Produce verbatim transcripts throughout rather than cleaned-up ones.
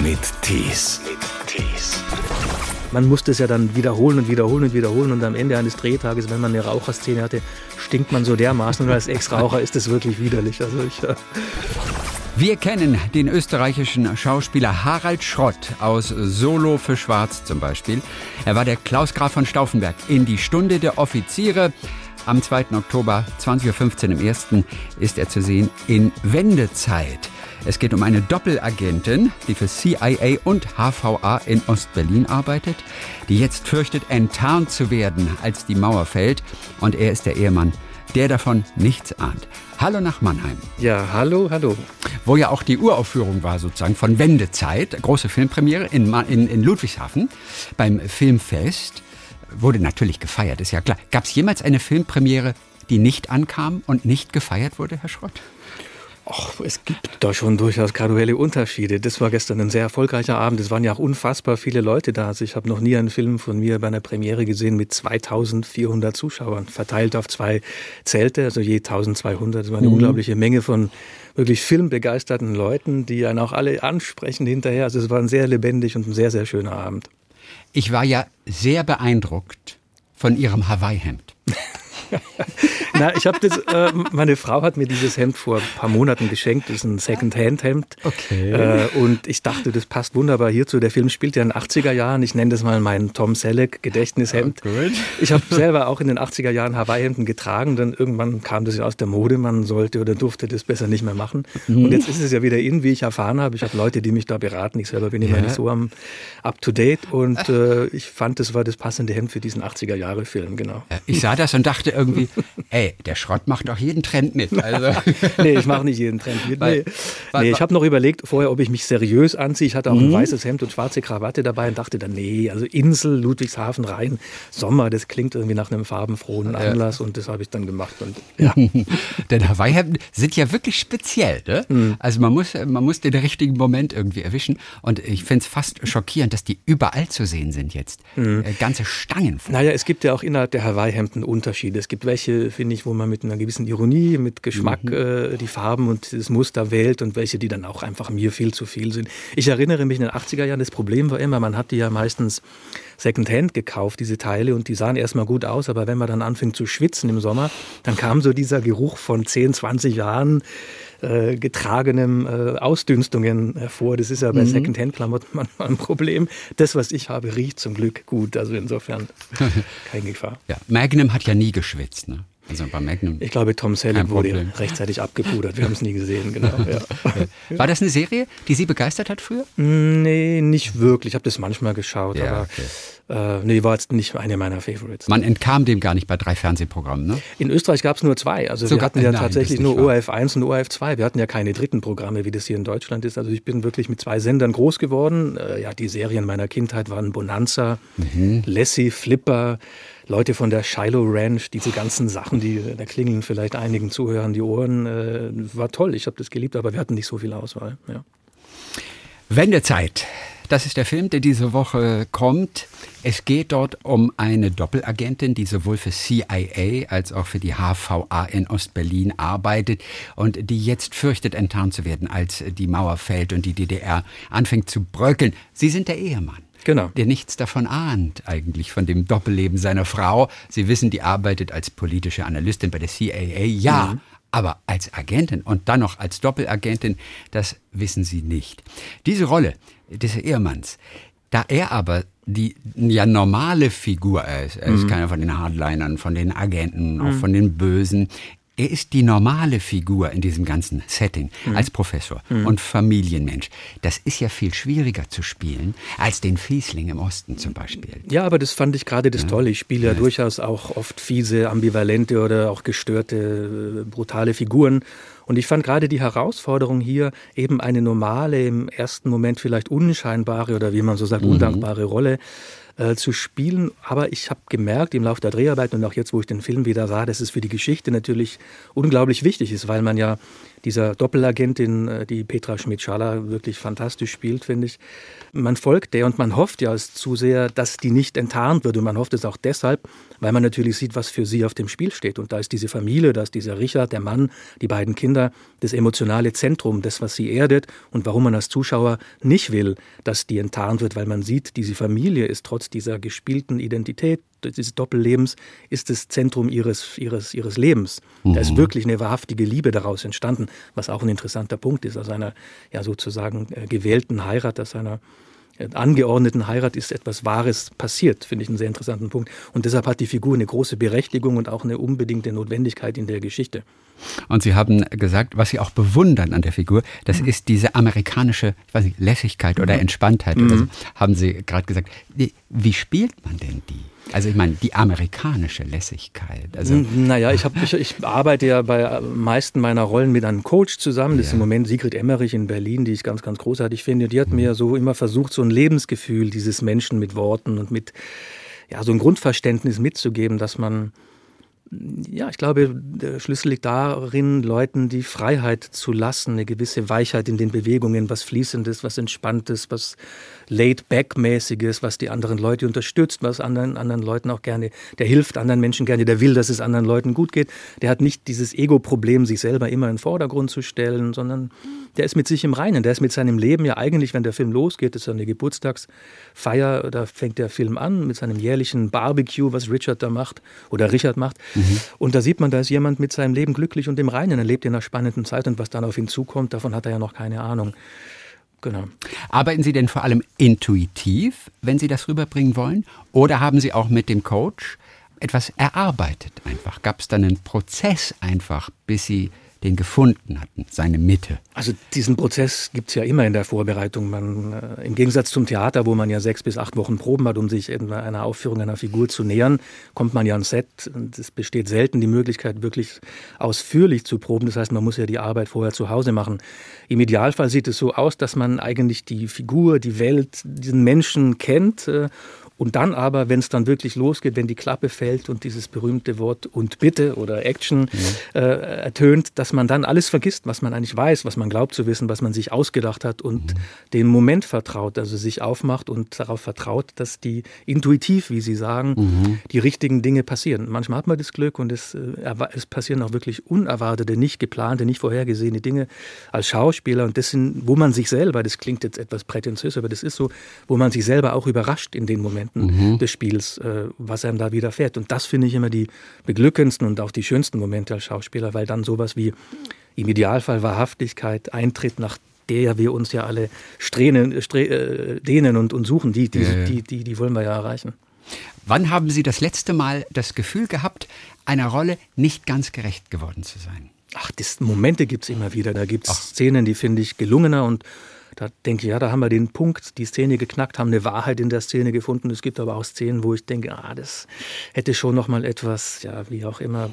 mit Tees. Man musste es ja dann wiederholen und wiederholen und wiederholen und am Ende eines Drehtages, wenn man eine Raucherszene hatte, stinkt man so dermaßen und als Ex-Raucher ist es wirklich widerlich. Also ich, äh Wir kennen den österreichischen Schauspieler Harald Schrott aus Solo für Schwarz zum Beispiel. Er war der Klaus Graf von Stauffenberg in Die Stunde der Offiziere. Am zweiten Oktober, zwanzig Uhr fünfzehn im ersten ist er zu sehen in Wendezeit. Es geht um eine Doppelagentin, die für C I A und H V A in Ostberlin arbeitet, die jetzt fürchtet, enttarnt zu werden, als die Mauer fällt. Und er ist der Ehemann, der davon nichts ahnt. Hallo nach Mannheim. Ja, hallo, hallo. Wo ja auch die Uraufführung war sozusagen von Wendezeit, große Filmpremiere in, in, in Ludwigshafen beim Filmfest. Wurde natürlich gefeiert, ist ja klar. Gab es jemals eine Filmpremiere, die nicht ankam und nicht gefeiert wurde, Herr Schrott? Ach, es gibt da schon durchaus graduelle Unterschiede. Das war gestern ein sehr erfolgreicher Abend. Es waren ja auch unfassbar viele Leute da. Also ich habe noch nie einen Film von mir bei einer Premiere gesehen mit zweitausendvierhundert Zuschauern, verteilt auf zwei Zelte, also je eintausendzweihundert. Das war eine mhm. unglaubliche Menge von wirklich filmbegeisterten Leuten, die einen auch alle ansprechen hinterher. Also es war ein sehr lebendig und ein sehr, sehr schöner Abend. Ich war ja sehr beeindruckt von Ihrem Hawaii-Hemd. Na, ich habe das. Äh, meine Frau hat mir dieses Hemd vor ein paar Monaten geschenkt. Das ist ein Second-Hand-Hemd. Okay. Äh, und ich dachte, das passt wunderbar hierzu. Der Film spielt ja in den achtziger Jahren. Ich nenne das mal mein Tom Selleck Gedächtnishemd. Oh, gut. Ich habe selber auch in den achtziger Jahren Hawaii-Hemden getragen. Dann irgendwann kam das ja aus der Mode. Man sollte oder durfte das besser nicht mehr machen. Mhm. Und jetzt ist es ja wieder in, wie ich erfahren habe. Ich habe Leute, die mich da beraten. Ich selber bin immer ja. nicht so am up-to-date. Und äh, ich fand, das war das passende Hemd für diesen achtziger-Jahre-Film. Genau. Ich sah das und dachte irgendwie, ey, der Schrott macht doch jeden Trend mit. Also. Nee, ich mache nicht jeden Trend mit. Weil, nee. weil, nee, ich habe noch überlegt vorher, ob ich mich seriös anziehe. Ich hatte auch mhm. ein weißes Hemd und schwarze Krawatte dabei und dachte dann, nee, also Insel, Ludwigshafen, Rhein, Sommer, das klingt irgendwie nach einem farbenfrohen Anlass ja. und das habe ich dann gemacht. Und, ja. Denn Hawaii-Hemden sind ja wirklich speziell. Ne? Mhm. Also man muss, man muss den richtigen Moment irgendwie erwischen und ich finde es fast schockierend, dass die überall zu sehen sind jetzt. Mhm. Ganze Stangen. Naja, es gibt ja auch innerhalb der Hawaii-Hemden Unterschiede. Es gibt welche, finde ich, wo man mit einer gewissen Ironie, mit Geschmack mhm. äh, die Farben und das Muster wählt und welche, die dann auch einfach mir viel zu viel sind. Ich erinnere mich in den achtziger Jahren, das Problem war immer, man hat die ja meistens Secondhand gekauft, diese Teile, und die sahen erstmal gut aus, aber wenn man dann anfing zu schwitzen im Sommer, dann kam so dieser Geruch von zehn, zwanzig Jahren äh, getragenem äh, Ausdünstungen hervor. Das ist ja bei mhm. Secondhand-Klamotten manchmal ein Problem. Das, was ich habe, riecht zum Glück gut, also insofern keine Gefahr. Ja, Magnum hat ja nie geschwitzt, ne? Also bei Magnum. Ich glaube, Tom Selleck wurde rechtzeitig abgepudert. Wir haben es nie gesehen, genau. Ja. Ja. War das eine Serie, die Sie begeistert hat früher? Nee, nicht wirklich. Ich habe das manchmal geschaut, ja, aber okay. äh, nee, war jetzt nicht eine meiner Favorites. Man entkam dem gar nicht bei drei Fernsehprogrammen, ne? In Österreich gab es nur zwei. Also Sogar, wir hatten ja nein, tatsächlich nur wahr. O R F eins und O R F zwei. Wir hatten ja keine dritten Programme, wie das hier in Deutschland ist. Also ich bin wirklich mit zwei Sendern groß geworden. Äh, ja, die Serien meiner Kindheit waren Bonanza, mhm. Lassie, Flipper, Leute von der Shiloh Ranch, diese ganzen Sachen, die da klingeln vielleicht einigen Zuhörern die Ohren. Äh, war toll, ich habe das geliebt, aber wir hatten nicht so viel Auswahl. Ja. Wendezeit. Das ist der Film, der diese Woche kommt. Es geht dort um eine Doppelagentin, die sowohl für C I A als auch für die H V A in Ostberlin arbeitet und die jetzt fürchtet, enttarnt zu werden, als die Mauer fällt und die D D R anfängt zu bröckeln. Sie sind der Ehemann. Genau. Der nichts davon ahnt eigentlich, von dem Doppelleben seiner Frau. Sie wissen, die arbeitet als politische Analystin bei der C I A, ja, mhm. aber als Agentin und dann noch als Doppelagentin, das wissen Sie nicht. Diese Rolle des Ehemanns, da er aber die ja normale Figur ist, er ist mhm. keiner von den Hardlinern, von den Agenten, auch mhm. von den Bösen, er ist die normale Figur in diesem ganzen Setting mhm. als Professor mhm. und Familienmensch. Das ist ja viel schwieriger zu spielen als den Fiesling im Osten zum Beispiel. Ja, aber das fand ich gerade das ja. Tolle. Ich spiele ja, ja durchaus auch oft fiese, ambivalente oder auch gestörte, brutale Figuren. Und ich fand gerade die Herausforderung hier, eben eine normale, im ersten Moment vielleicht unscheinbare oder wie man so sagt, mhm. undankbare Rolle äh, zu spielen. Aber ich habe gemerkt im Laufe der Dreharbeiten und auch jetzt, wo ich den Film wieder sah, dass es für die Geschichte natürlich unglaublich wichtig ist, weil man ja dieser Doppelagentin, die Petra Schmidt-Schaller wirklich fantastisch spielt, finde ich. Man folgt der und man hofft ja als Zuseher, dass die nicht enttarnt wird. Und man hofft es auch deshalb, weil man natürlich sieht, was für sie auf dem Spiel steht. Und da ist diese Familie, da ist dieser Richard, der Mann, die beiden Kinder. Kinder das emotionale Zentrum, das, was sie erdet und warum man als Zuschauer nicht will, dass die enttarnt wird, weil man sieht, diese Familie ist trotz dieser gespielten Identität, dieses Doppellebens, ist das Zentrum ihres, ihres, ihres Lebens. Mhm. Da ist wirklich eine wahrhaftige Liebe daraus entstanden, was auch ein interessanter Punkt ist, aus einer ja sozusagen äh, gewählten Heirat, aus einer äh, angeordneten Heirat ist etwas Wahres passiert, finde ich einen sehr interessanten Punkt. Und deshalb hat die Figur eine große Berechtigung und auch eine unbedingte Notwendigkeit in der Geschichte. Und Sie haben gesagt, was Sie auch bewundern an der Figur, das mhm. ist diese amerikanische, ich weiß nicht, Lässigkeit oder Entspanntheit. Mhm. Oder so, haben Sie gerade gesagt. Wie, wie spielt man denn die? Also ich meine, die amerikanische Lässigkeit. Also naja, ich, hab, ich, ich arbeite ja bei meisten meiner Rollen mit einem Coach zusammen. Das ja. ist im Moment Sigrid Emmerich in Berlin, die ich ganz, ganz großartig finde. Die hat mhm. mir so immer versucht, so ein Lebensgefühl dieses Menschen mit Worten und mit ja, so ein Grundverständnis mitzugeben, dass man ja, ich glaube, der Schlüssel liegt darin, Leuten die Freiheit zu lassen, eine gewisse Weichheit in den Bewegungen, was Fließendes, was Entspanntes, was Laid-Back-mäßiges, was die anderen Leute unterstützt, was anderen, anderen Leuten auch gerne, der hilft anderen Menschen gerne, der will, dass es anderen Leuten gut geht. Der hat nicht dieses Ego-Problem, sich selber immer in den Vordergrund zu stellen, sondern der ist mit sich im Reinen, der ist mit seinem Leben ja eigentlich, wenn der Film losgeht, das ist ja eine Geburtstagsfeier, da fängt der Film an mit seinem jährlichen Barbecue, was Richard da macht oder Richard macht. Mhm. Und da sieht man, da ist jemand mit seinem Leben glücklich und im Reinen. Er lebt in einer spannenden Zeit und was dann auf ihn zukommt, davon hat er ja noch keine Ahnung. Genau. Arbeiten Sie denn vor allem intuitiv, wenn Sie das rüberbringen wollen? Oder haben Sie auch mit dem Coach etwas erarbeitet einfach? Gab es dann einen Prozess einfach, bis Sie den gefunden hatten, seine Mitte? Also diesen Prozess gibt es ja immer in der Vorbereitung. Man, äh, im Gegensatz zum Theater, wo man ja sechs bis acht Wochen Proben hat, um sich in einer Aufführung einer Figur zu nähern, kommt man ja ans Set. Und es besteht selten die Möglichkeit, wirklich ausführlich zu proben. Das heißt, man muss ja die Arbeit vorher zu Hause machen. Im Idealfall sieht es so aus, dass man eigentlich die Figur, die Welt, diesen Menschen kennt. Äh, Und dann aber, wenn es dann wirklich losgeht, wenn die Klappe fällt und dieses berühmte Wort und bitte oder Action mhm. äh, ertönt, dass man dann alles vergisst, was man eigentlich weiß, was man glaubt zu wissen, was man sich ausgedacht hat und mhm. dem Moment vertraut, also sich aufmacht und darauf vertraut, dass die intuitiv, wie Sie sagen, mhm. die richtigen Dinge passieren. Manchmal hat man das Glück und es, äh, es passieren auch wirklich unerwartete, nicht geplante, nicht vorhergesehene Dinge als Schauspieler. Und das sind, wo man sich selber, das klingt jetzt etwas prätentiös, aber das ist so, wo man sich selber auch überrascht in den Momenten. Mhm. des Spiels, äh, was einem da widerfährt. Und das finde ich immer die beglückendsten und auch die schönsten Momente als Schauspieler, weil dann sowas wie im Idealfall Wahrhaftigkeit eintritt, nach der wir uns ja alle strähnen, stre- äh, dehnen und, und suchen. Die, die, ja, ja. Die, die, die wollen wir ja erreichen. Wann haben Sie das letzte Mal das Gefühl gehabt, einer Rolle nicht ganz gerecht geworden zu sein? Ach, das, Momente gibt es immer wieder. Da gibt es Szenen, die finde ich gelungener und da denke ich, ja, da haben wir den Punkt, die Szene geknackt, haben eine Wahrheit in der Szene gefunden. Es gibt aber auch Szenen, wo ich denke, ah, das hätte schon noch mal etwas, ja, wie auch immer,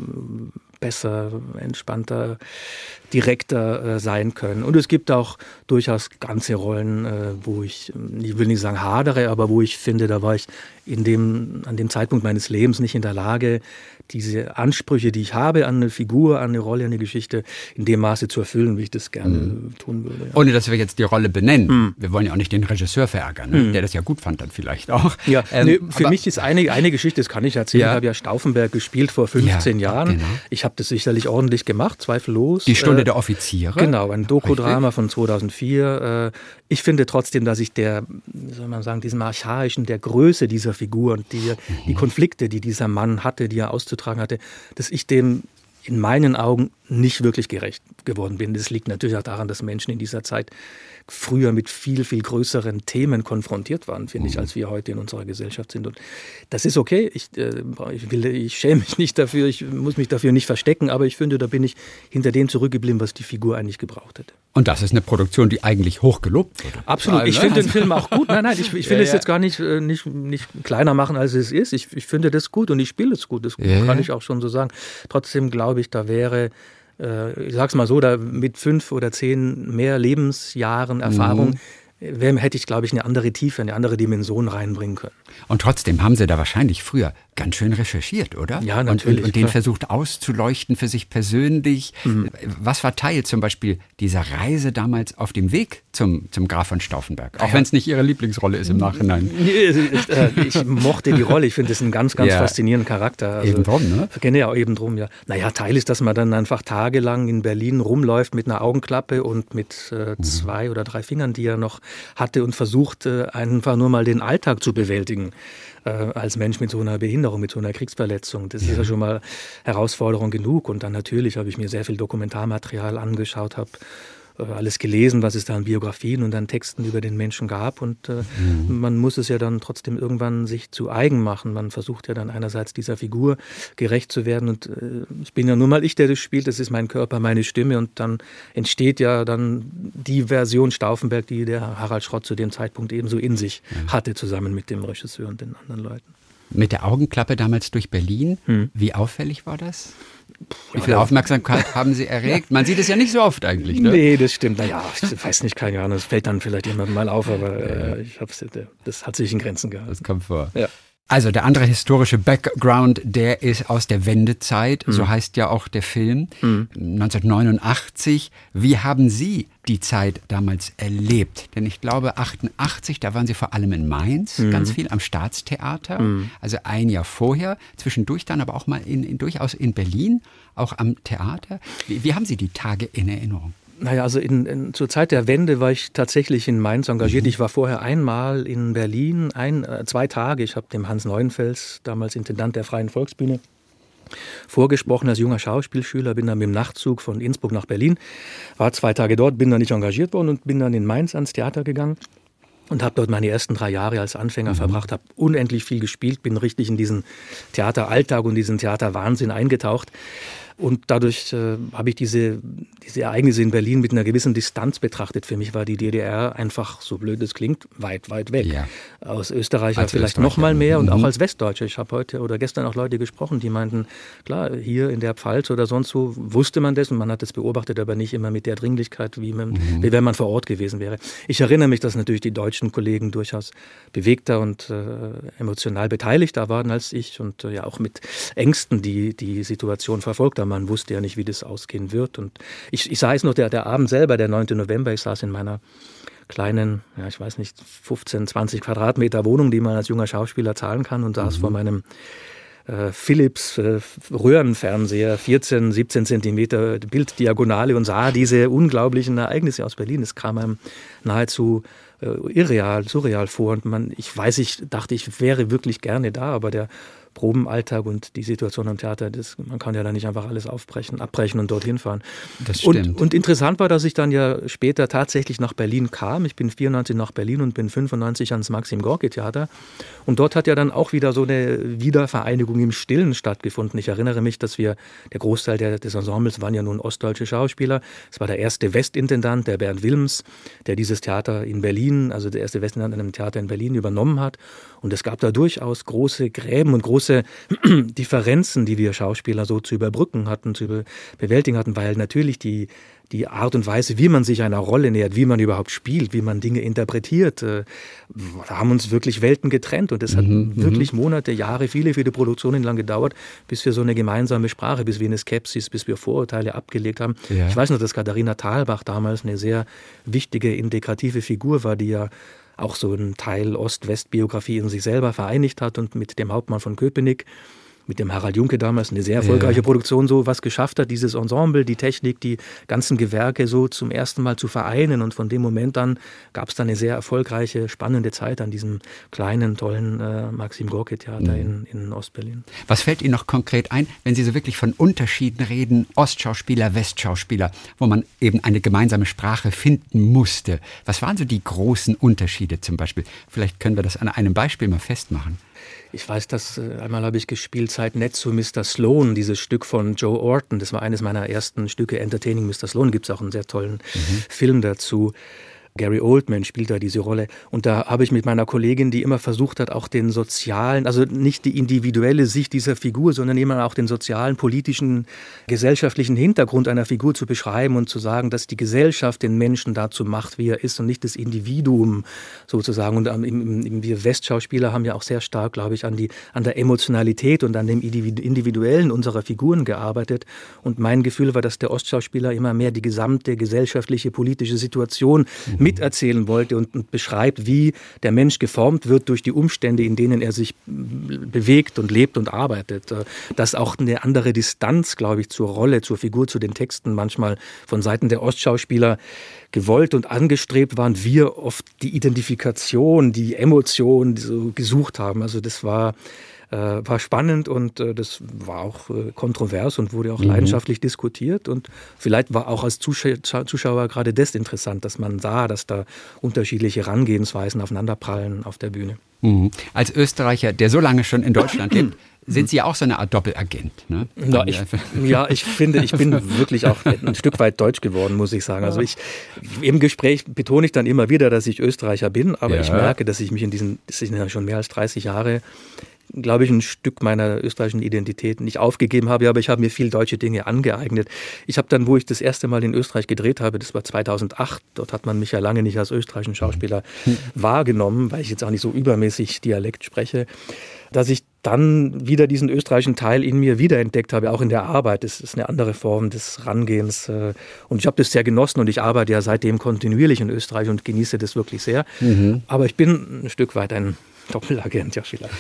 besser, entspannter, direkter äh, sein können. Und es gibt auch durchaus ganze Rollen, äh, wo ich, ich will nicht sagen hadere, aber wo ich finde, da war ich in dem, an dem Zeitpunkt meines Lebens nicht in der Lage, diese Ansprüche, die ich habe an eine Figur, an eine Rolle, an eine Geschichte, in dem Maße zu erfüllen, wie ich das gerne mhm. tun würde. Ja. Ohne, dass wir jetzt die Rolle benennen. Mhm. Wir wollen ja auch nicht den Regisseur verärgern, ne? mhm. der das ja gut fand dann vielleicht auch. Ja, ähm, nee, für mich ist eine, eine Geschichte, das kann ich erzählen, ja. ich habe ja Stauffenberg gespielt vor fünfzehn ja, Jahren. Genau. Ich habe das sicherlich ordentlich gemacht, zweifellos. Die Stunde äh, der Offiziere? Genau, ein Dokudrama von zweitausendvier. Äh, ich finde trotzdem, dass ich der, wie soll man sagen, diesem Archaischen, der Größe dieser Figur und die, mhm. die Konflikte, die dieser Mann hatte, die er auszutragen hatte, dass ich dem in meinen Augen nicht wirklich gerecht geworden bin. Das liegt natürlich auch daran, dass Menschen in dieser Zeit früher mit viel, viel größeren Themen konfrontiert waren, finde ich, als wir heute in unserer Gesellschaft sind. Und das ist okay. Ich, äh, ich, will, ich schäme mich nicht dafür, ich muss mich dafür nicht verstecken, aber ich finde, da bin ich hinter dem zurückgeblieben, was die Figur eigentlich gebraucht hätte. Und das ist eine Produktion, die eigentlich hoch gelobt wurde. Absolut. Ich finde den Film auch gut. Nein, nein, ich, ich will ja, es ja. jetzt gar nicht, nicht, nicht kleiner machen, als es ist. Ich, ich finde das gut und ich spiele es gut. Das ja, kann ich auch schon so sagen. Trotzdem glaube ich, da wäre, ich sag's mal so, da mit fünf oder zehn mehr Lebensjahren Erfahrung mhm. wär, hätte ich, glaube ich, eine andere Tiefe, eine andere Dimension reinbringen können. Und trotzdem haben Sie da wahrscheinlich früher ganz schön recherchiert, oder? Ja, natürlich. Und, und, und den versucht auszuleuchten für sich persönlich. Mhm. Was war Teil zum Beispiel dieser Reise damals auf dem Weg zum, zum Graf von Stauffenberg? Auch ja. wenn es nicht Ihre Lieblingsrolle ist im Nachhinein. Ich mochte die Rolle. Ich finde das einen ganz, ganz ja. faszinierenden Charakter. Also, eben drum, ne? Kenne ja auch eben drum, ja. Naja, Teil ist, dass man dann einfach tagelang in Berlin rumläuft mit einer Augenklappe und mit äh, mhm. zwei oder drei Fingern, die er noch hatte und versucht, äh, einfach nur mal den Alltag zu bewältigen. Äh, als Mensch mit so einer Behinderung, mit so einer Kriegsverletzung. Das ja. ist ja schon mal Herausforderung genug. Und dann natürlich habe ich mir sehr viel Dokumentarmaterial angeschaut, habe äh, alles gelesen, was es da an Biografien und an Texten über den Menschen gab. Und äh, mhm. man muss es ja dann trotzdem irgendwann sich zu eigen machen. Man versucht ja dann einerseits dieser Figur gerecht zu werden. Und äh, ich bin ja nur mal ich, der das spielt. Das ist mein Körper, meine Stimme. Und dann entsteht ja dann die Version Stauffenberg, die der Harald Schrott zu dem Zeitpunkt ebenso in sich ja. hatte, zusammen mit dem Regisseur und den anderen Leuten. Mit der Augenklappe damals durch Berlin. Hm. Wie auffällig war das? Wie viel Aufmerksamkeit haben Sie erregt? Man sieht es ja nicht so oft eigentlich, ne? Nee, das stimmt. Naja, ich weiß nicht, keine Ahnung. Das fällt dann vielleicht jemand mal auf, aber äh, ich hab's, das hat sich in Grenzen gehalten. Das kommt vor. Ja. Also der andere historische Background, der ist aus der Wendezeit, mhm. so heißt ja auch der Film, mhm. neunzehnhundertneunundachtzig. Wie haben Sie die Zeit damals erlebt? Denn ich glaube, achtundachtzig, da waren Sie vor allem in Mainz, mhm. ganz viel am Staatstheater, mhm. also ein Jahr vorher, zwischendurch dann aber auch mal in, in, durchaus in Berlin, auch am Theater. Wie, wie haben Sie die Tage in Erinnerung? Naja, also in, in, zur Zeit der Wende war ich tatsächlich in Mainz engagiert. Mhm. Ich war vorher einmal in Berlin, ein, äh, zwei Tage. Ich habe dem Hans Neuenfels, damals Intendant der Freien Volksbühne, vorgesprochen als junger Schauspielschüler. Bin dann mit dem Nachtzug von Innsbruck nach Berlin, war zwei Tage dort, bin dann nicht engagiert worden und bin dann in Mainz ans Theater gegangen. Und habe dort meine ersten drei Jahre als Anfänger mhm. verbracht, habe unendlich viel gespielt, bin richtig in diesen Theateralltag und diesen Theaterwahnsinn eingetaucht. Und dadurch äh, habe ich diese, diese Ereignisse in Berlin mit einer gewissen Distanz betrachtet. Für mich war die D D R einfach, so blöd es klingt, weit, weit weg. Ja. Aus Österreicher als vielleicht Österreicher. Noch mal mehr und mhm. auch als Westdeutscher. Ich habe heute oder gestern auch Leute gesprochen, die meinten, klar, hier in der Pfalz oder sonst wo wusste man das und man hat es beobachtet, aber nicht immer mit der Dringlichkeit, wie, man, mhm. wie wenn man vor Ort gewesen wäre. Ich erinnere mich, dass natürlich die deutschen Kollegen durchaus bewegter und äh, emotional beteiligter waren als ich und äh, ja auch mit Ängsten die, die Situation verfolgt haben. Man wusste ja nicht, wie das ausgehen wird. Und ich, ich saß noch, der, der Abend selber, der neunte November, ich saß in meiner kleinen, ja, ich weiß nicht, fünfzehn, zwanzig Quadratmeter Wohnung, die man als junger Schauspieler zahlen kann und saß mhm. vor meinem äh, Philips äh, Röhrenfernseher, vierzehn, siebzehn Zentimeter Bilddiagonale und sah diese unglaublichen Ereignisse aus Berlin. Es kam einem nahezu äh, irreal, surreal vor. Und man, ich weiß, ich dachte, ich wäre wirklich gerne da, aber der Probenalltag und die Situation am Theater, das, man kann ja da nicht einfach alles aufbrechen, abbrechen und dorthin fahren. Das stimmt. Und, und interessant war, dass ich dann ja später tatsächlich nach Berlin kam. Ich bin vierundneunzig nach Berlin und bin fünfundneunzig ans Maxim-Gorki-Theater. Und dort hat ja dann auch wieder so eine Wiedervereinigung im Stillen stattgefunden. Ich erinnere mich, dass wir, der Großteil der, des Ensembles waren ja nun ostdeutsche Schauspieler. Es war der erste Westintendant, der Bernd Wilms, der dieses Theater in Berlin, also der erste Westintendant an einem Theater in Berlin übernommen hat. Und es gab da durchaus große Gräben und große Differenzen, die wir Schauspieler so zu überbrücken hatten, zu be- bewältigen hatten, weil natürlich die, die Art und Weise, wie man sich einer Rolle nähert, wie man überhaupt spielt, wie man Dinge interpretiert, äh, da haben uns wirklich Welten getrennt und es hat mhm, wirklich Monate, Jahre, viele, viele Produktionen lang gedauert, bis wir so eine gemeinsame Sprache, bis wir eine Skepsis, bis wir Vorurteile abgelegt haben. Ja. Ich weiß noch, dass Katharina Thalbach damals eine sehr wichtige, integrative Figur war, die ja auch so einen Teil Ost-West-Biografie in sich selber vereinigt hat und mit dem Hauptmann von Köpenick, mit dem Harald Junke damals eine sehr erfolgreiche ja. Produktion so was geschafft hat, dieses Ensemble, die Technik, die ganzen Gewerke so zum ersten Mal zu vereinen und von dem Moment an gab es dann eine sehr erfolgreiche, spannende Zeit an diesem kleinen, tollen äh, Maxim-Gorki-Theater mhm. in, in Ostberlin. Was fällt Ihnen noch konkret ein, wenn Sie so wirklich von Unterschieden reden, Ostschauspieler, Westschauspieler, wo man eben eine gemeinsame Sprache finden musste? Was waren so die großen Unterschiede zum Beispiel? Vielleicht können wir das an einem Beispiel mal festmachen. Ich weiß, dass äh, einmal habe ich gespielt Zeit nett zu Mister Sloan, dieses Stück von Joe Orton. Das war eines meiner ersten Stücke, Entertaining Mister Sloan. Gibt es auch einen sehr tollen mhm. Film dazu. Gary Oldman spielt da diese Rolle. Und da habe ich mit meiner Kollegin, die immer versucht hat, auch den sozialen, also nicht die individuelle Sicht dieser Figur, sondern immer auch den sozialen, politischen, gesellschaftlichen Hintergrund einer Figur zu beschreiben und zu sagen, dass die Gesellschaft den Menschen dazu macht, wie er ist und nicht das Individuum sozusagen. Und im, im, wir Westschauspieler haben ja auch sehr stark, glaube ich, an, die, an der Emotionalität und an dem Individuellen unserer Figuren gearbeitet. Und mein Gefühl war, dass der Ostschauspieler immer mehr die gesamte gesellschaftliche, politische Situation mhm. miterzählen wollte und, und beschreibt, wie der Mensch geformt wird durch die Umstände, in denen er sich bewegt und lebt und arbeitet. Dass auch eine andere Distanz, glaube ich, zur Rolle, zur Figur, zu den Texten manchmal von Seiten der Ostschauspieler gewollt und angestrebt waren, wir oft die Identifikation, die Emotion so gesucht haben. Also das war war spannend und äh, das war auch äh, kontrovers und wurde auch mhm. leidenschaftlich diskutiert. Und vielleicht war auch als Zuschauer, Zuschauer gerade das interessant, dass man sah, dass da unterschiedliche Herangehensweisen aufeinanderprallen auf der Bühne. Mhm. Als Österreicher, der so lange schon in Deutschland lebt, sind Sie auch so eine Art Doppelagent? Ne? Ja, ich, ja, ich finde, ich bin wirklich auch ein Stück weit deutsch geworden, muss ich sagen. Also ich, im Gespräch betone ich dann immer wieder, dass ich Österreicher bin, aber ja. ich merke, dass ich mich in diesen, das sind ja schon mehr als dreißig Jahre, glaube ich, ein Stück meiner österreichischen Identität nicht aufgegeben habe, aber ich habe mir viel deutsche Dinge angeeignet. Ich habe dann, wo ich das erste Mal in Österreich gedreht habe, das war zweitausendacht, dort hat man mich ja lange nicht als österreichischen Schauspieler mhm. wahrgenommen, weil ich jetzt auch nicht so übermäßig Dialekt spreche, dass ich dann wieder diesen österreichischen Teil in mir wiederentdeckt habe, auch in der Arbeit. Das ist eine andere Form des Rangehens. Und ich habe das sehr genossen und ich arbeite ja seitdem kontinuierlich in Österreich und genieße das wirklich sehr. Mhm. Aber ich bin ein Stück weit ein Doppelagent, ja vielleicht.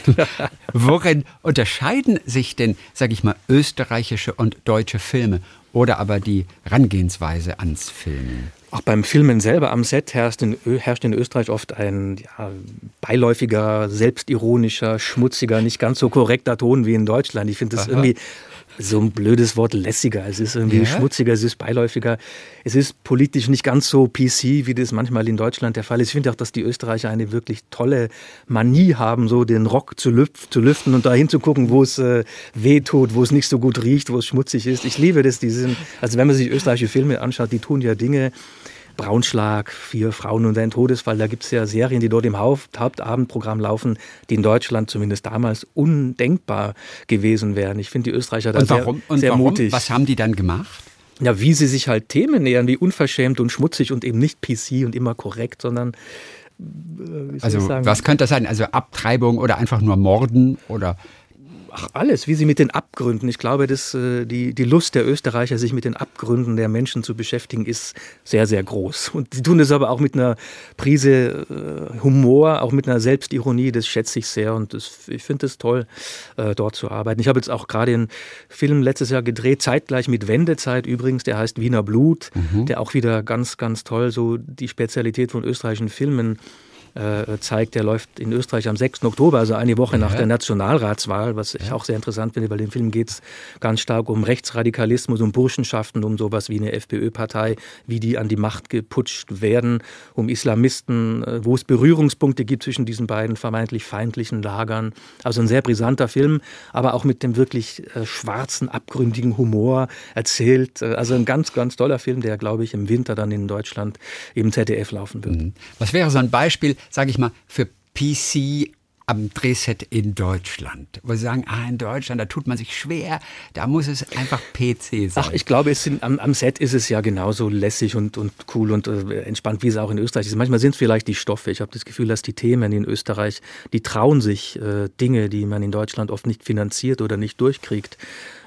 Worin unterscheiden sich denn, sage ich mal, österreichische und deutsche Filme oder aber die Herangehensweise ans Filmen? Auch beim Filmen selber am Set herrscht in, herrscht in Österreich oft ein ja, beiläufiger, selbstironischer, schmutziger, nicht ganz so korrekter Ton wie in Deutschland. Ich finde das Aha. irgendwie so ein blödes Wort, lässiger. Es ist irgendwie ja. schmutziger, es ist beiläufiger. Es ist politisch nicht ganz so P C, wie das manchmal in Deutschland der Fall ist. Ich finde auch, dass die Österreicher eine wirklich tolle Manie haben, so den Rock zu, lüf- zu lüften und da hinzugucken, wo es äh, weh tut, wo es nicht so gut riecht, wo es schmutzig ist. Ich liebe das. Die sind, also wenn man sich österreichische Filme anschaut, die tun ja Dinge, Braunschlag, Vier Frauen und ein Todesfall, da gibt es ja Serien, die dort im Haupt- Hauptabendprogramm laufen, die in Deutschland zumindest damals undenkbar gewesen wären. Ich finde die Österreicher da und warum? sehr, und sehr warum? mutig. Was haben die dann gemacht? Ja, wie sie sich halt Themen nähern, wie unverschämt und schmutzig und eben nicht P C und immer korrekt, sondern wie soll also ich sagen? Was könnte das sein? Also Abtreibung oder einfach nur Morden oder... Ach, alles, wie sie mit den Abgründen. Ich glaube, dass äh, die, die Lust der Österreicher, sich mit den Abgründen der Menschen zu beschäftigen, ist sehr, sehr groß. Und sie tun das aber auch mit einer Prise äh, Humor, auch mit einer Selbstironie. Das schätze ich sehr und das, ich finde es toll, äh, dort zu arbeiten. Ich habe jetzt auch gerade einen Film letztes Jahr gedreht, zeitgleich mit Wendezeit übrigens, der heißt Wiener Blut, mhm. der auch wieder ganz, ganz toll so die Spezialität von österreichischen Filmen Äh, zeigt, der läuft in Österreich am sechsten Oktober, also eine Woche ja. nach der Nationalratswahl, was ich ja. auch sehr interessant finde, weil im Film geht es ganz stark um Rechtsradikalismus, um Burschenschaften, um sowas wie eine FPÖ-Partei, wie die an die Macht geputscht werden, um Islamisten, äh, wo es Berührungspunkte gibt zwischen diesen beiden vermeintlich feindlichen Lagern. Also ein sehr brisanter Film, aber auch mit dem wirklich äh, schwarzen, abgründigen Humor erzählt. Äh, also ein ganz, ganz toller Film, der, glaube ich, im Winter dann in Deutschland im Z D F laufen wird. Mhm. Was wäre so ein Beispiel, sage ich mal, für P C am Drehset in Deutschland? Wo Sie sagen, ah, in Deutschland, da tut man sich schwer, da muss es einfach P C sein. Ach, ich glaube, es sind, am, am Set ist es ja genauso lässig und, und cool und äh, entspannt, wie es auch in Österreich ist. Manchmal sind es vielleicht die Stoffe. Ich habe das Gefühl, dass die Themen in Österreich, die trauen sich äh, Dinge, die man in Deutschland oft nicht finanziert oder nicht durchkriegt.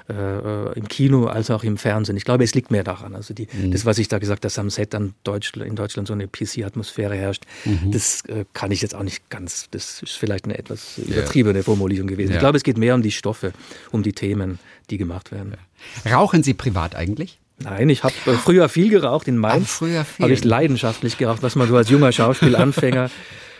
Äh, im Kino als auch im Fernsehen. Ich glaube, es liegt mehr daran. Also die, mhm. das, was ich da gesagt habe, dass am Set an Deutsch, in Deutschland so eine P C-Atmosphäre herrscht, mhm. das äh, kann ich jetzt auch nicht ganz, das ist vielleicht eine etwas übertriebene ja. Formulierung gewesen. Ja. Ich glaube, es geht mehr um die Stoffe, um die Themen, die gemacht werden. Ja. Rauchen Sie privat eigentlich? Nein, ich habe äh, früher viel geraucht. In Mainz habe ich leidenschaftlich geraucht, was man so als junger Schauspielanfänger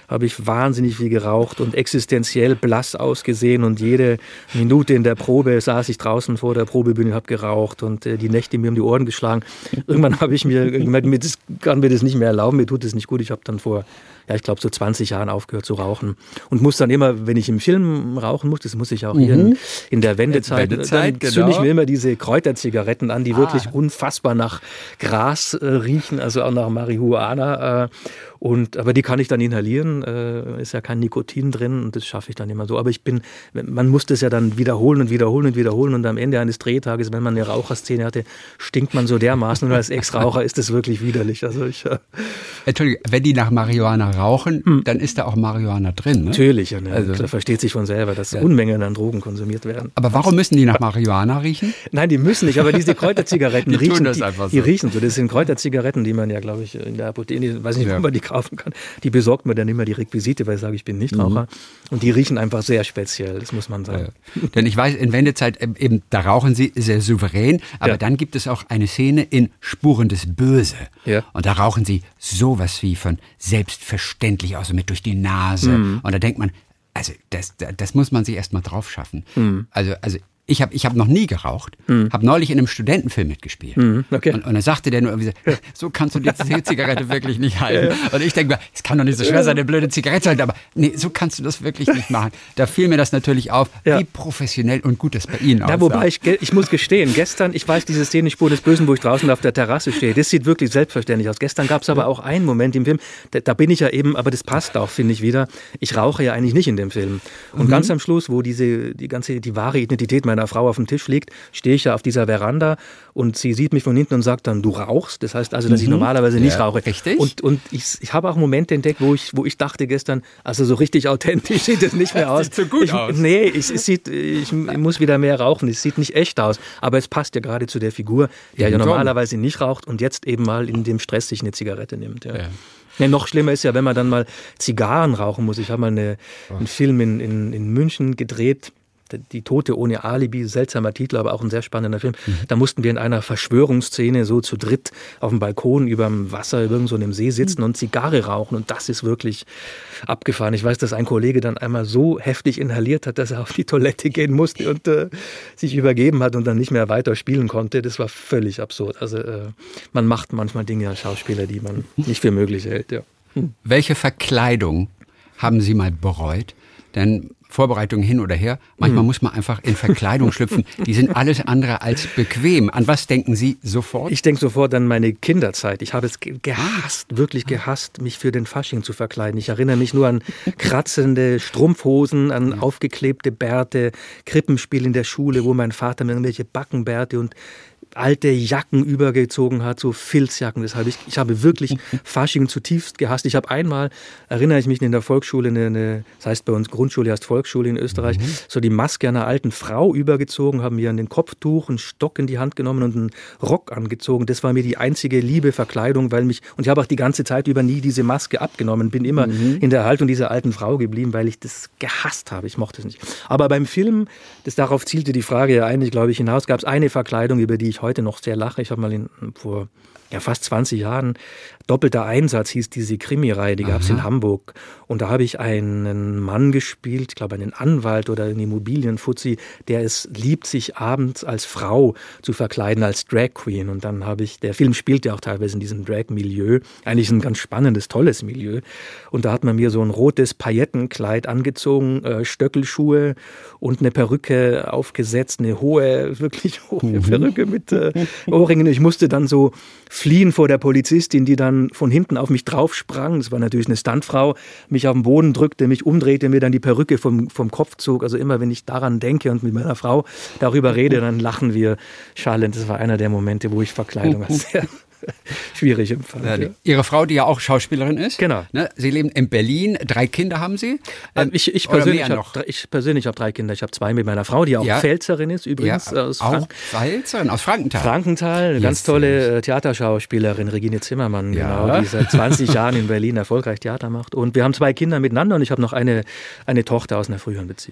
habe ich wahnsinnig viel geraucht und existenziell blass ausgesehen und jede Minute in der Probe saß ich draußen vor der Probebühne, habe geraucht und äh, die Nächte mir um die Ohren geschlagen. Irgendwann habe ich mir gemerkt, mir das, kann mir das nicht mehr erlauben, mir tut das nicht gut. Ich habe dann vor, ja, ich glaube, so zwanzig Jahren aufgehört zu rauchen und muss dann immer, wenn ich im Film rauchen muss, das muss ich auch mhm. hier in, in der Wendezeit, Wendezeit dann genau. zünde ich mir immer diese Kräuterzigaretten an, die ah. wirklich unfassbar nach Gras äh, riechen, also auch nach Marihuana. Äh, Und, aber die kann ich dann inhalieren, äh, ist ja kein Nikotin drin und das schaffe ich dann immer so. Aber ich bin, man muss das ja dann wiederholen und wiederholen und wiederholen und am Ende eines Drehtages, wenn man eine Raucherszene hatte, stinkt man so dermaßen und als Ex-Raucher ist das wirklich widerlich. Also ich, äh Entschuldigung, wenn die nach Marihuana rauchen, hm. dann ist da auch Marihuana drin, ne? Natürlich, ja, ne? Also, da versteht sich von selber, dass ja. Unmengen an Drogen konsumiert werden. Aber warum müssen die nach Marihuana riechen? Nein, die müssen nicht, aber diese Kräuterzigaretten die riechen, tun das die, einfach so. die riechen so. Das sind Kräuterzigaretten, die man ja, glaube ich, in der Apotheke, weiß nicht, wo ja. man die kaufen kann. Die besorgt mir dann immer die Requisite, weil ich sage, ich bin Nichtraucher. Mhm. Und die riechen einfach sehr speziell, das muss man sagen. Ja. Denn ich weiß, in Wendezeit eben, da rauchen sie sehr souverän, aber ja. dann gibt es auch eine Szene in Spuren des Böse. Ja. Und da rauchen sie sowas wie von selbstverständlich aus, mit durch die Nase. Mhm. Und da denkt man, also das, das muss man sich erst mal drauf schaffen. Mhm. Also, also Ich habe ich hab noch nie geraucht, mhm. habe neulich in einem Studentenfilm mitgespielt. Mhm, okay. und, und dann sagte der nur irgendwie, so kannst du die Zigarette wirklich nicht halten. Ja, ja. Und ich denke mir, es kann doch nicht so schwer sein, eine blöde Zigarette zu halten, aber nee, so kannst du das wirklich nicht machen. Da fiel mir das natürlich auf, ja. wie professionell und gut das bei Ihnen aussah. Ja, wobei ich, ich muss gestehen, gestern, ich weiß diese Szene Spur des Bösen, wo ich draußen auf der Terrasse stehe, das sieht wirklich selbstverständlich aus. Gestern gab es aber auch einen Moment im Film, da, da bin ich ja eben, aber das passt auch, finde ich wieder, ich rauche ja eigentlich nicht in dem Film. Und mhm. ganz am Schluss, wo diese, die ganze, die wahre Identität meiner Frau auf dem Tisch liegt, stehe ich ja auf dieser Veranda und sie sieht mich von hinten und sagt dann, du rauchst. Das heißt also, dass ich normalerweise nicht ja, rauche. Richtig. Und, und ich, ich habe auch Momente entdeckt, wo ich, wo ich dachte gestern, also so richtig authentisch sieht es nicht mehr aus. Sieht so gut ich, aus. Nee, ich, es sieht, ich muss wieder mehr rauchen. Es sieht nicht echt aus. Aber es passt ja gerade zu der Figur, der ja normalerweise nicht raucht und jetzt eben mal in dem Stress sich eine Zigarette nimmt. Ja. Ja. Ja, noch schlimmer ist ja, wenn man dann mal Zigarren rauchen muss. Ich habe mal eine, einen Film in, in, in München gedreht, Die Tote ohne Alibi, seltsamer Titel, aber auch ein sehr spannender Film. Mhm. Da mussten wir in einer Verschwörungsszene so zu dritt auf dem Balkon über dem Wasser, irgend so einem See sitzen und Zigarre rauchen. Und das ist wirklich abgefahren. Ich weiß, dass ein Kollege dann einmal so heftig inhaliert hat, dass er auf die Toilette gehen musste und äh, sich übergeben hat und dann nicht mehr weiter spielen konnte. Das war völlig absurd. Also äh, man macht manchmal Dinge als Schauspieler, die man nicht für möglich hält. Ja. Hm. Welche Verkleidung haben Sie mal bereut? Denn Vorbereitungen hin oder her, manchmal mhm. muss man einfach in Verkleidung schlüpfen. Die sind alles andere als bequem. An was denken Sie sofort? Ich denke sofort an meine Kinderzeit. Ich habe es gehasst, wirklich gehasst, mich für den Fasching zu verkleiden. Ich erinnere mich nur an kratzende Strumpfhosen, an ja. aufgeklebte Bärte, Krippenspiel in der Schule, wo mein Vater mir irgendwelche Backenbärte und alte Jacken übergezogen hat, so Filzjacken. Das habe ich, ich habe wirklich Fasching zutiefst gehasst. Ich habe einmal, erinnere ich mich, in der Volksschule, eine, eine, das heißt bei uns Grundschule, heißt Volksschule in Österreich, mhm. so die Maske einer alten Frau übergezogen, haben mir an den Kopftuch einen Stock in die Hand genommen und einen Rock angezogen. Das war mir die einzige liebe Verkleidung, weil mich, und ich habe auch die ganze Zeit über nie diese Maske abgenommen, bin immer mhm. in der Haltung dieser alten Frau geblieben, weil ich das gehasst habe. Ich mochte es nicht. Aber beim Film, das darauf zielte die Frage ja eigentlich, glaube ich, hinaus, gab es eine Verkleidung, über die ich heute noch sehr lache. Ich habe mal in, vor ja, fast zwanzig Jahren, Doppelter Einsatz hieß diese Krimireihe, die gab es in Hamburg. Und da habe ich einen Mann gespielt, ich glaube einen Anwalt oder einen Immobilienfuzzi, der es liebt, sich abends als Frau zu verkleiden, als Drag Queen. Und dann habe ich, der Film spielt ja auch teilweise in diesem Drag-Milieu, eigentlich ein ganz spannendes, tolles Milieu. Und da hat man mir so ein rotes Paillettenkleid angezogen, äh, Stöckelschuhe und eine Perücke aufgesetzt, eine hohe, wirklich hohe mhm. Perücke mit äh, Ohrringen. Ich musste dann so fliehen vor der Polizistin, die dann von hinten auf mich drauf sprang. Das war natürlich eine Stuntfrau, mich auf den Boden drückte, mich umdrehte, mir dann die Perücke vom, vom Kopf zog. Also immer, wenn ich daran denke und mit meiner Frau darüber rede, dann lachen wir schallend. Das war einer der Momente, wo ich Verkleidung als sehr schwierig empfand. Ja, ja. Ihre Frau, die ja auch Schauspielerin ist. Genau. Ne? Sie leben in Berlin. Drei Kinder haben Sie? Ähm, ich, ich, persönlich habe ich persönlich habe drei Kinder. Ich habe zwei mit meiner Frau, die auch ja. Pfälzerin ist übrigens. Ja, aus auch Frank- Pfälzerin, aus Frankenthal. Frankenthal, eine yes, ganz tolle Theaterschauspielerin, Regine Zimmermann, ja. genau, die seit zwanzig Jahren in Berlin erfolgreich Theater macht. Und wir haben zwei Kinder miteinander und ich habe noch eine, eine Tochter aus einer früheren Beziehung.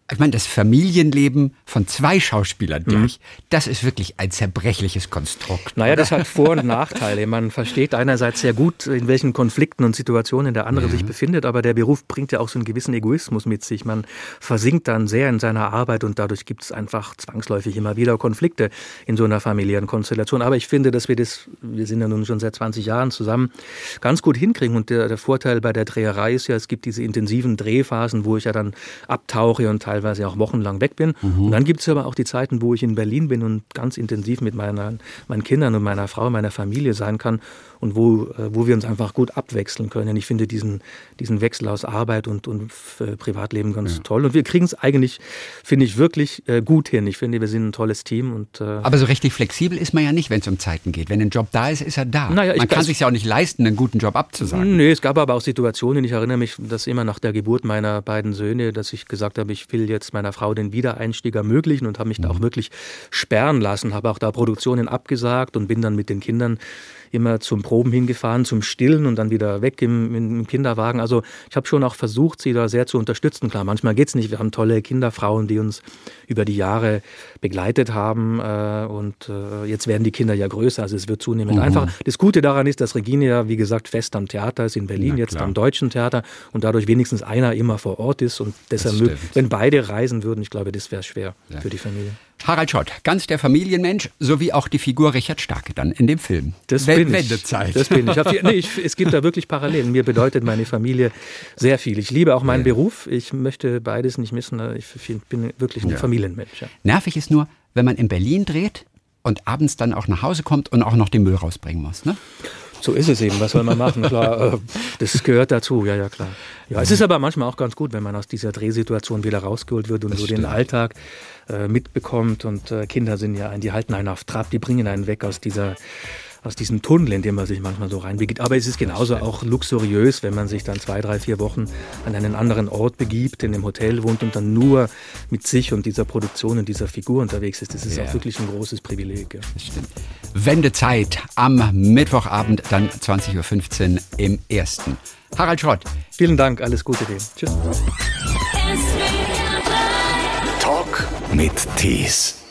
Ich meine, das Familienleben von zwei Schauspielern durch, mhm. das ist wirklich ein zerbrechliches Konstrukt. Naja, oder? Das hat Vor- und Nachteile. Man versteht einerseits sehr gut, in welchen Konflikten und Situationen der andere ja. sich befindet, aber der Beruf bringt ja auch so einen gewissen Egoismus mit sich. Man versinkt dann sehr in seiner Arbeit und dadurch gibt es einfach zwangsläufig immer wieder Konflikte in so einer familiären Konstellation. Aber ich finde, dass wir das, wir sind ja nun schon seit zwanzig Jahren zusammen, ganz gut hinkriegen. Und der, der Vorteil bei der Dreherei ist ja, es gibt diese intensiven Drehphasen, wo ich ja dann abtauche und teilweise teilweise auch wochenlang weg bin. Mhm. Und dann gibt es aber auch die Zeiten, wo ich in Berlin bin und ganz intensiv mit meiner, meinen Kindern und meiner Frau, meiner Familie sein kann und wo, wo wir uns einfach gut abwechseln können. Ich finde diesen, diesen Wechsel aus Arbeit und, und Privatleben ganz ja. toll. Und wir kriegen es eigentlich, finde ich, wirklich äh, gut hin. Ich finde, wir sind ein tolles Team. Und, äh aber so richtig flexibel ist man ja nicht, wenn es um Zeiten geht. Wenn ein Job da ist, ist er da. Naja, man kann es sich ja auch nicht leisten, einen guten Job abzusagen. Nee, es gab aber auch Situationen, ich erinnere mich, dass immer nach der Geburt meiner beiden Söhne, dass ich gesagt habe, ich will jetzt meiner Frau den Wiedereinstieg ermöglichen und habe mich mhm. da auch wirklich sperren lassen, habe auch da Produktionen abgesagt und bin dann mit den Kindern immer zum Proben hingefahren, zum Stillen und dann wieder weg im, im Kinderwagen. Also ich habe schon auch versucht, sie da sehr zu unterstützen. Klar, manchmal geht's nicht. Wir haben tolle Kinderfrauen, die uns über die Jahre begleitet haben. Äh, und äh, jetzt werden die Kinder ja größer, also es wird zunehmend mhm. einfacher. Das Gute daran ist, dass Regine ja, wie gesagt, fest am Theater ist in Berlin, jetzt am Deutschen Theater und dadurch wenigstens einer immer vor Ort ist. Und deshalb, wenn beide reisen würden, ich glaube, das wäre schwer ja. für die Familie. Harald Schott, ganz der Familienmensch, sowie auch die Figur Richard Starke dann in dem Film. Das bin Wendezeit. Ich. Das bin ich. ich, nee, ich. Es gibt da wirklich Parallelen. Mir bedeutet meine Familie sehr viel. Ich liebe auch meinen ja. Beruf. Ich möchte beides nicht missen. Ich bin wirklich ein ja. Familienmensch. Ja. Nervig ist nur, wenn man in Berlin dreht und abends dann auch nach Hause kommt und auch noch den Müll rausbringen muss, ne? So ist es eben, was soll man machen? Klar, das gehört dazu, ja, ja, klar. Ja, es ist aber manchmal auch ganz gut, wenn man aus dieser Drehsituation wieder rausgeholt wird und das so stimmt. den Alltag äh, mitbekommt. Und äh, Kinder sind ja, die halten einen auf Trab, die bringen einen weg aus dieser aus diesem Tunnel, in dem man sich manchmal so reinbegibt. Aber es ist genauso auch luxuriös, wenn man sich dann zwei, drei, vier Wochen an einen anderen Ort begibt, in einem Hotel wohnt und dann nur mit sich und dieser Produktion und dieser Figur unterwegs ist. Das ist ja. auch wirklich ein großes Privileg. Ja. Das stimmt. Wendezeit am Mittwochabend, dann zwanzig Uhr fünfzehn im Ersten. Harald Schott. Vielen Dank, alles Gute dir. Tschüss. Talk mit Tees.